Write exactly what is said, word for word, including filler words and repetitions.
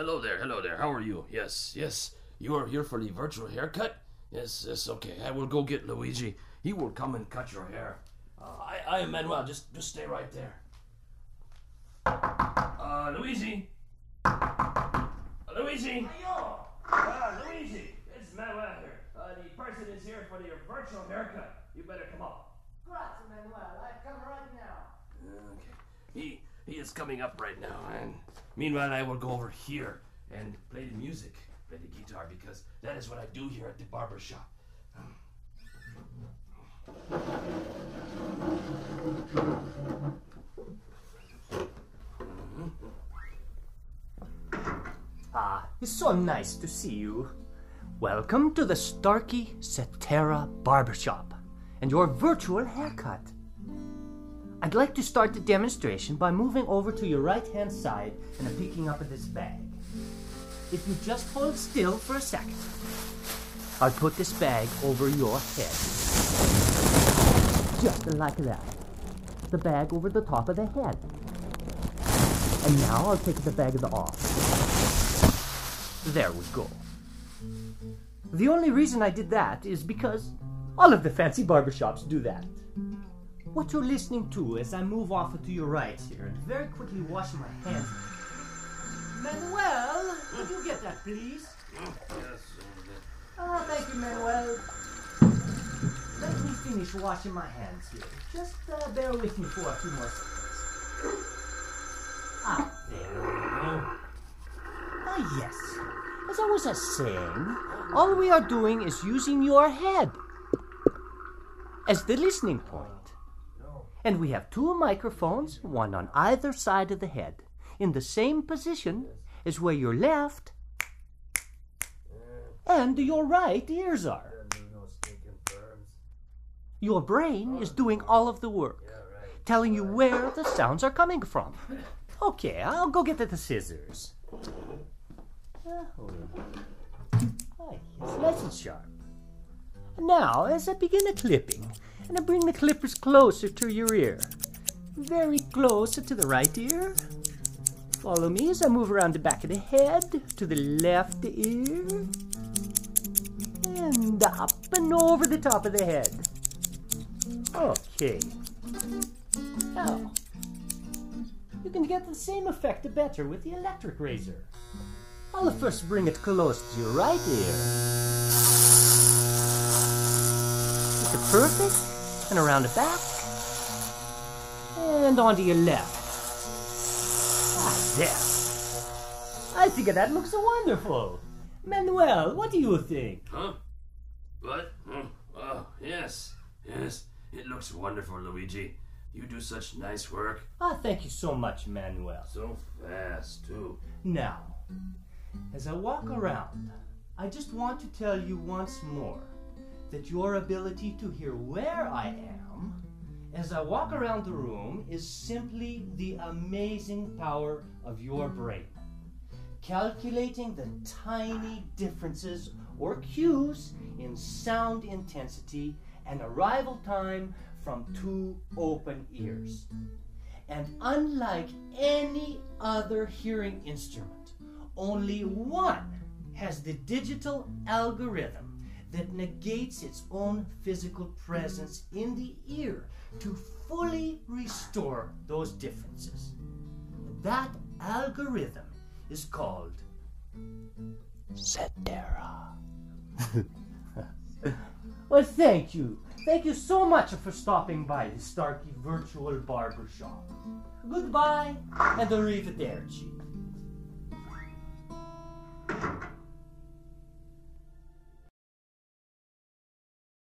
hello there, hello there. How are you? Yes, yes. You are here for the virtual haircut? Yes, yes, okay. I will go get Luigi. He will come and cut your hair. Uh, I, I am Manuel. Just, just stay right there. Uh, Luigi? Uh, Luigi? Ayo! Ah, Luigi! It's Manuel here. Uh, the person is here for the virtual haircut. You better come up. Grazie, Manuel. I come right now. Okay. He, he is coming up right now, and meanwhile I will go over here and play the music, play the guitar, because that is what I do here at the barber shop. Ah, it's so nice to see you. Welcome to the Starkey Cetera Barbershop and your virtual haircut. I'd like to start the demonstration by moving over to your right-hand side and picking up this bag. If you just hold still for a second, I'll put this bag over your head. Just like that. The bag over the top of the head. And now I'll take the bag off. There we go. The only reason I did that is because all of the fancy barbershops do that. What you're listening to as I move off to your right here and very quickly wash my hands. Manuel, could you get that, please? Yes. Oh, thank you, Manuel. Let me finish washing my hands here. Just uh, bear with me for a few more seconds. Ah, there we go. Ah, yes. As I was uh, saying, all we are doing is using your head as the listening point. And we have two microphones, one on either side of the head, in the same position as where your left and your right ears are. Your brain is doing all of the work, telling you where the sounds are coming from. Okay, I'll go get the scissors. Oh, yes, nice and sharp. Now, as I begin the clipping, and I bring the clippers closer to your ear, very close to the right ear. Follow me as I move around the back of the head to the left ear, and up and over the top of the head. Okay. Now, you can get the same effect better with the electric razor. I'll first bring it close to your right ear. Is it perfect? And around the back. And onto your left. Ah, there. I think that looks wonderful. Manuel, what do you think? Huh? What? Oh, oh, yes. Yes. It looks wonderful, Luigi. You do such nice work. Ah, thank you so much, Manuel. So fast, too. Now, as I walk around, I just want to tell you once more that your ability to hear where I am as I walk around the room is simply the amazing power of your brain. Calculating the tiny differences or cues in sound intensity and arrival time from two open ears. And unlike any other hearing instrument, only one has the digital algorithm that negates its own physical presence in the ear to fully restore those differences. That algorithm is called Cetera. Well, thank you. Thank you so much for stopping by the Starkey Virtual Barbershop. Goodbye and arrivederci.